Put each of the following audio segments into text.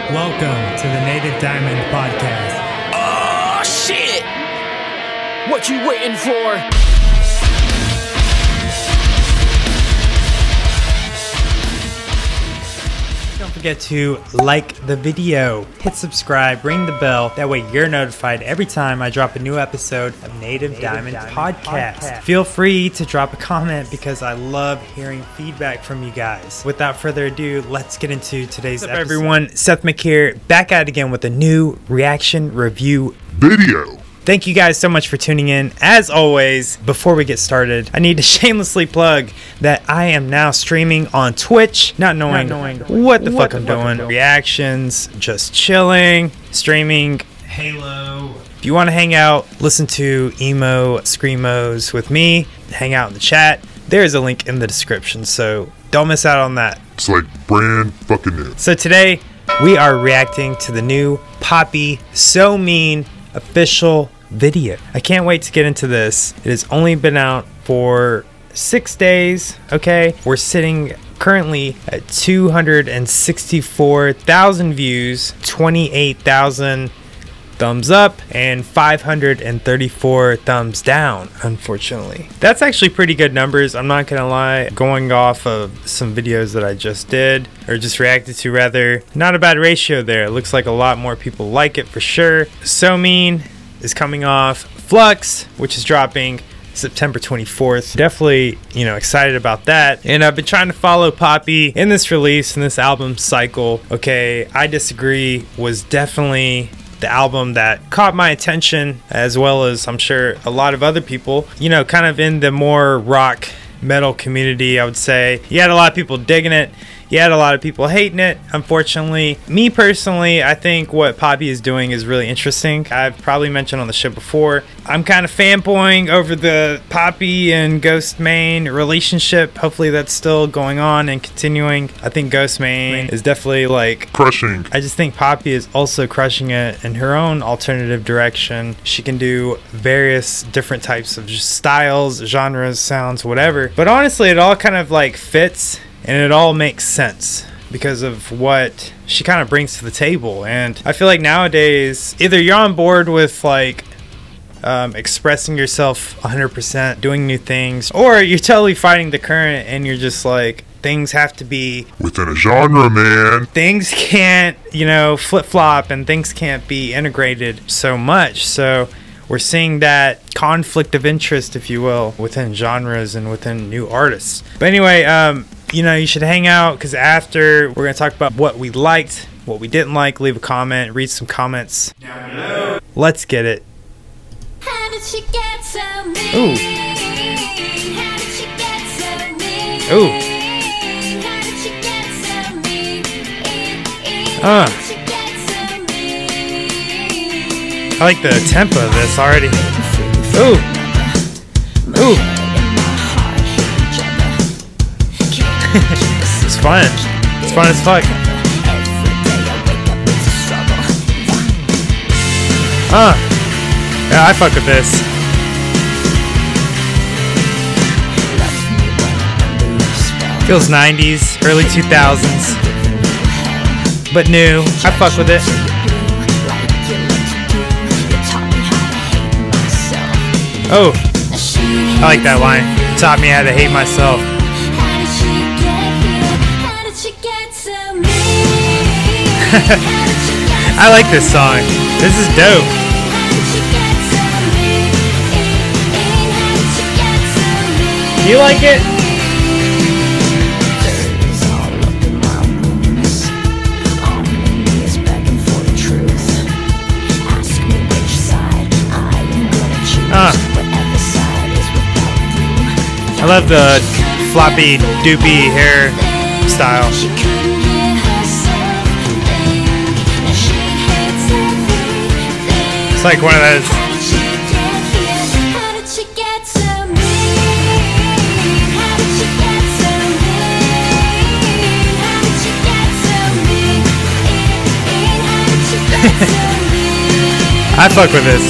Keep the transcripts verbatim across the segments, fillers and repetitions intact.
Welcome to the Native Diamond Podcast. Oh, shit! What you waiting for? Don't forget to like the video, hit subscribe, ring the bell. That way you're notified every time I drop a new episode of Native, Native Diamond, Diamond Podcast. Podcast. Feel free to drop a comment because I love hearing feedback from you guys. Without further ado, let's get into today's What's up, episode. Everyone, Seth Mick here, back at it again with a new reaction review video. Thank you guys so much for tuning in. As always, before we get started, I need to shamelessly plug that I am now streaming on Twitch, not knowing, not knowing what the what fuck the I'm fuck doing. I'm Reactions, just chilling, streaming Halo. If you want to hang out, listen to emo screamos with me, hang out in the chat, there's a link in the description, so don't miss out on that. It's like brand fucking new. So today, we are reacting to the new Poppy So Mean official video. I can't wait to get into this. It has only been out for six days. Okay, we're sitting currently at two hundred sixty-four thousand views, twenty-eight thousand thumbs up, and five hundred thirty-four thumbs down. Unfortunately, that's actually pretty good numbers. I'm not gonna lie, going off of some videos that I just did or just reacted to, rather, not a bad ratio there. It looks like a lot more people like it for sure. So Mean is coming off Flux, which is dropping September twenty-fourth. Definitely, you know, excited about that. And I've been trying to follow Poppy in this release, in this album cycle. Okay, I Disagree was definitely the album that caught my attention, as well as I'm sure a lot of other people, you know, kind of in the more rock metal community. I would say you had a lot of people digging it, you had a lot of people hating it. Unfortunately, me personally, I think what Poppy is doing is really interesting. I've probably mentioned on the show before, I'm kind of fanboying over the Poppy and Ghostemane relationship. Hopefully that's still going on and continuing. I think Ghostemane is definitely like crushing. I just think Poppy is also crushing it in her own alternative direction. She can do various different types of styles, genres, sounds, whatever. But honestly, it all kind of like fits and it all makes sense because of what she kind of brings to the table. And I feel like nowadays, either you're on board with like um, expressing yourself one hundred percent, doing new things, or you're totally fighting the current and you're just like, things have to be within a genre, man. Things can't, you know, flip-flop, and things can't be integrated so much. So we're seeing that conflict of interest, if you will, within genres and within new artists. But anyway, um, you know, you should hang out because after we're going to talk about what we liked, what we didn't like. Leave a comment, read some comments down below. Let's get it. How did she get so mean? Ooh. How did she get so mean? Ooh. How did she get so mean? Uh. How did she get so mean? I like the tempo of this already. Ooh. Ooh. It's fun. It's fun as fuck. Uh. Yeah, I fuck with this. Feels nineties, early two thousands. But new. I fuck with it. Oh, I like that line. Taught me how to hate myself. I like this song. This is dope. You like it? Uh. I love the floppy doopy hair style. It's like one of those. I fuck with this.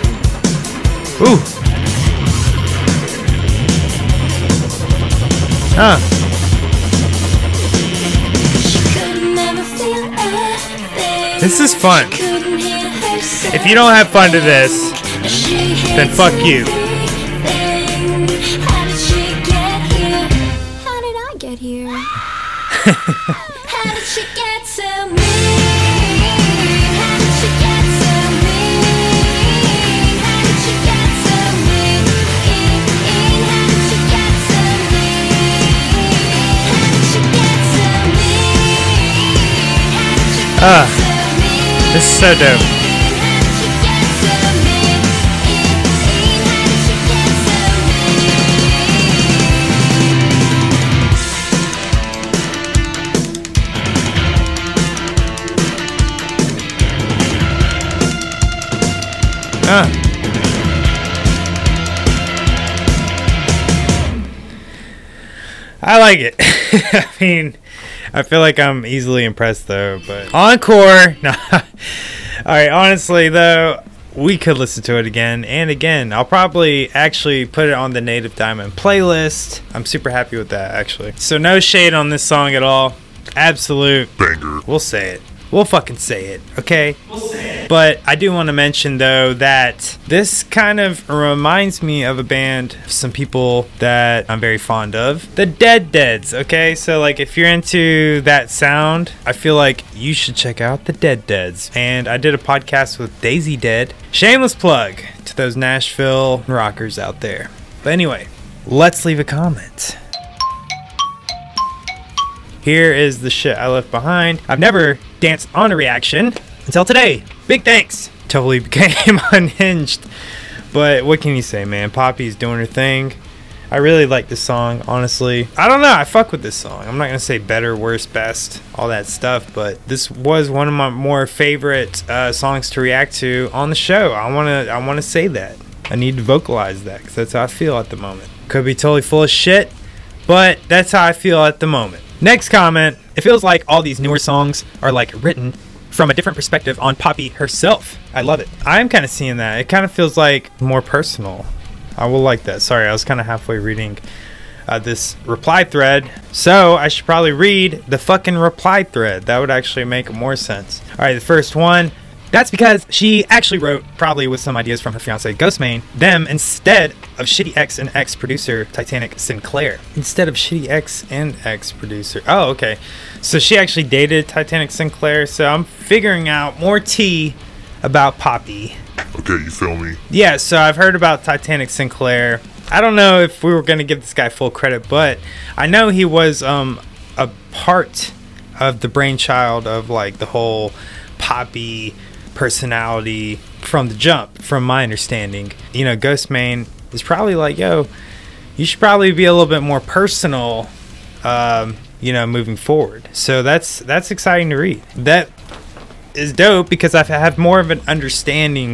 Ooh. Huh. This is fun. If you don't have fun to this, then fuck you. How did she get here? How did I get here? How did she get to me? How did she get to me? How did she get to me? How did she get to me? How did she get to me? How did she get Ah, to me? this is so dope. Ah. I like it. I mean, I feel like I'm easily impressed though, but encore. No. All right, honestly though, we could listen to it again and again. I'll probably actually put it on the Native Diamond playlist. I'm super happy with that actually. So no shade on this song at all. Absolute Banger. We'll say it. We'll fucking say it, okay? We'll say it. But I do want to mention, though, that this kind of reminds me of a band, some people that I'm very fond of. The Dead Deads, okay? So, like, if you're into that sound, I feel like you should check out the Dead Deads. And I did a podcast with Daisy Dead. Shameless plug to those Nashville rockers out there. But anyway, let's leave a comment. Here is the shit I left behind. I've never danced on a reaction until today. Big thanks. Totally became unhinged. But what can you say, man? Poppy's doing her thing. I really like this song, honestly. I don't know. I fuck with this song. I'm not going to say better, worse, best, all that stuff. But this was one of my more favorite uh, songs to react to on the show. I want to I want to say that. I need to vocalize that because that's how I feel at the moment. Could be totally full of shit, but that's how I feel at the moment. Next comment. It feels like all these newer songs are like written from a different perspective on Poppy herself. I love it. I'm kind of seeing that. It kind of feels like more personal. I will like that. Sorry, I was kind of halfway reading uh, this reply thread. So I should probably read the fucking reply thread. That would actually make more sense. All right, the first one. That's because she actually wrote, probably with some ideas from her fiance Ghostmane, them instead of shitty ex and ex producer Titanic Sinclair. Instead of shitty ex and ex producer. Oh, okay. So she actually dated Titanic Sinclair. So I'm figuring out more tea about Poppy. Okay, you feel me? Yeah, so I've heard about Titanic Sinclair. I don't know if we were going to give this guy full credit, but I know he was um, a part of the brainchild of like the whole Poppy personality from the jump, from my understanding. You know, Ghostmane is probably like, yo, you should probably be a little bit more personal, um, you know, moving forward. So that's that's exciting to read. That is dope because I have more of an understanding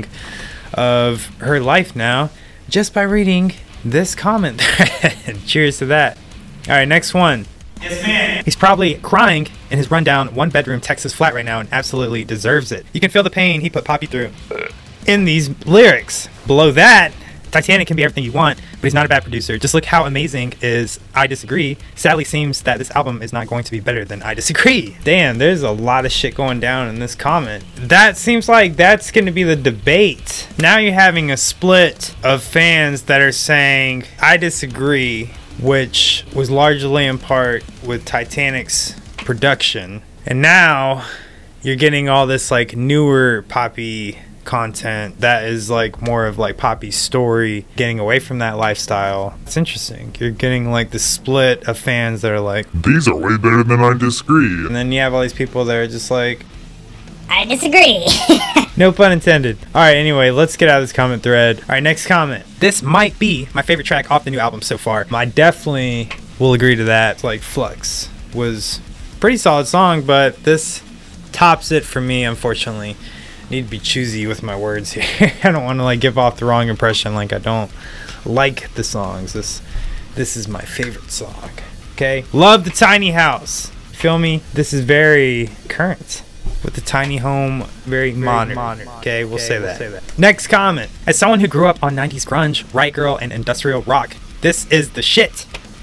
of her life now just by reading this comment thread. Cheers to that. All right, next one. Yes, man. He's probably crying in his rundown one bedroom Texas flat right now and absolutely deserves it. You can feel the pain he put Poppy through in these lyrics. Below that, Titanic can be everything you want, but he's not a bad producer. Just look how amazing is I Disagree. Sadly seems that this album is not going to be better than I Disagree. Damn, there's a lot of shit going down in this comment. That seems like that's going to be the debate. Now you're having a split of fans that are saying I Disagree, which was largely in part with Titanic's production. And now you're getting all this like newer Poppy content that is like more of like Poppy's story, getting away from that lifestyle. It's interesting. You're getting like the split of fans that are like, these are way better than I Disagree. and then you have all these people that are just like, I disagree. no pun intended. All right, anyway, let's get out of this comment thread. All right, next comment. This might be my favorite track off the new album so far. I definitely will agree to that. Like Flux was a pretty solid song, but this tops it for me, unfortunately. I need to be choosy with my words here. I don't want to like give off the wrong impression like I don't like the songs. This this is my favorite song. Okay? Love the tiny house. Feel me? This is very current. With the tiny home, very, very modern. modern. Okay, we'll, okay, say, we'll that. say that. Next comment. As someone who grew up on nineties grunge, Riot Grrrl, and industrial rock, this is the shit.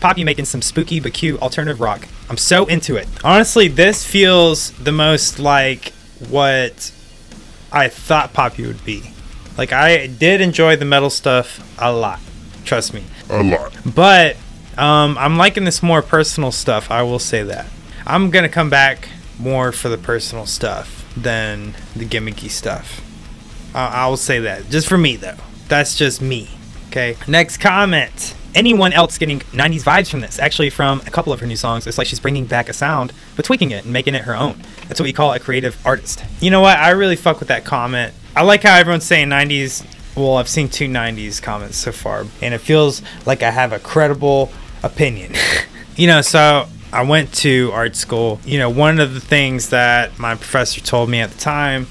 Poppy making some spooky but cute alternative rock. I'm so into it. Honestly, this feels the most like what I thought Poppy would be. Like, I did enjoy the metal stuff a lot. Trust me. A lot. But um, I'm liking this more personal stuff. I will say that. I'm going to come back more for the personal stuff than the gimmicky stuff. Uh, I will say that. Just for me, though. That's just me. Okay. Next comment. Anyone else getting nineties vibes from this? Actually, from a couple of her new songs, it's like she's bringing back a sound, but tweaking it and making it her own. That's what we call a creative artist. You know what? I really fuck with that comment. I like how everyone's saying nineties. Well, I've seen two nineties comments so far, and it feels like I have a credible opinion. You know, so I went to art school. You know, one of the things that my professor told me at the time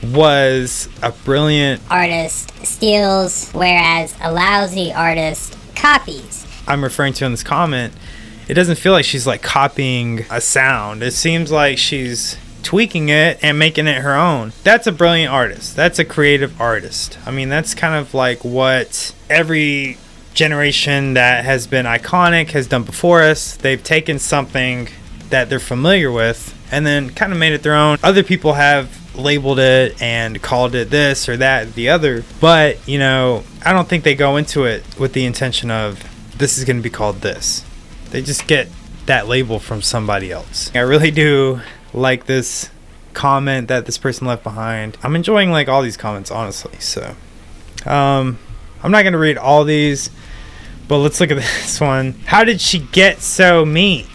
was a brilliant Artist steals, whereas a lousy artist copies. I'm referring to in this comment, it doesn't feel like she's like copying a sound. It seems like she's tweaking it and making it her own. That's a brilliant artist. That's a creative artist. I mean, that's kind of like what every generation that has been iconic has done before us. They've taken something that they're familiar with and then kind of made it their own. Other people have labeled it and called it this or that, the other, but you know, I don't think they go into it with the intention of this is going to be called this. They just get that label from somebody else. I really do like this comment that this person left behind. I'm enjoying like all these comments, honestly. So um I'm not going to read all these, but let's look at this one. How did she get so mean?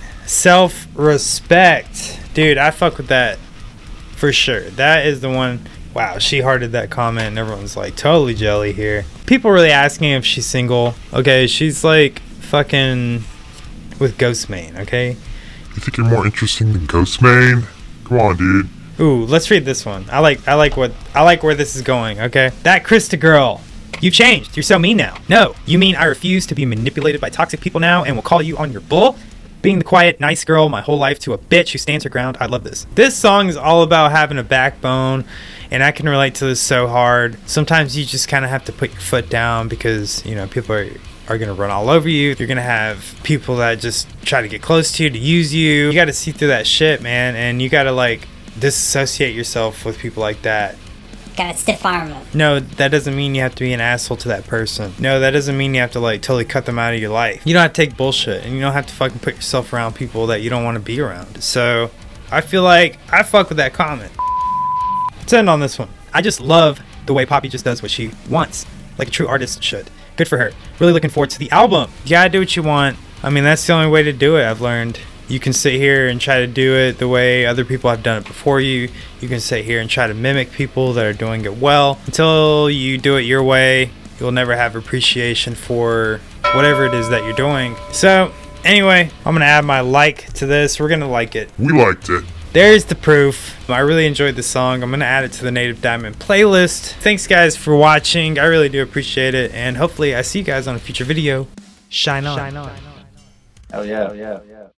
Self-respect. Dude, I fuck with that. For sure. That is the one. Wow, she hearted that comment and everyone's like totally jelly here. People really asking if she's single. Okay, she's like fucking with Ghostmane, okay? You think you're more interesting than Ghostmane? Come on, dude. Ooh, let's read this one. I like I like what I like where this is going, okay? That Krista girl. You've changed. You're so mean now. No, you mean I refuse to be manipulated by toxic people now and will call you on your bull? Being the quiet, nice girl my whole life to a bitch who stands her ground. I love this. This song is all about having a backbone, and I can relate to this so hard. Sometimes you just kind of have to put your foot down because, you know, people are, are going to run all over you. You're going to have people that just try to get close to you, to use you. You got to see through that shit, man, and you got to, like, disassociate yourself with people like that. Gotta stiff arm them. No, that doesn't mean you have to be an asshole to that person. No, that doesn't mean you have to like totally cut them out of your life. You don't have to take bullshit, and you don't have to fucking put yourself around people that you don't want to be around. So I feel like I fuck with that comment. Let's end on this one. I just love the way Poppy just does what she wants, like a true artist should. Good for her. Really looking forward to the album. You gotta do what you want. I mean, that's the only way to do it, I've learned. You can sit here and try to do it the way other people have done it before you. You can sit here and try to mimic people that are doing it well. Until you do it your way, you'll never have appreciation for whatever it is that you're doing. So, anyway, I'm going to add my like to this. We're going to like it. We liked it. There's the proof. I really enjoyed the song. I'm going to add it to the Native Diamond playlist. Thanks, guys, for watching. I really do appreciate it. And hopefully I see you guys on a future video. Shine on. Shine on. Hell yeah. Hell yeah.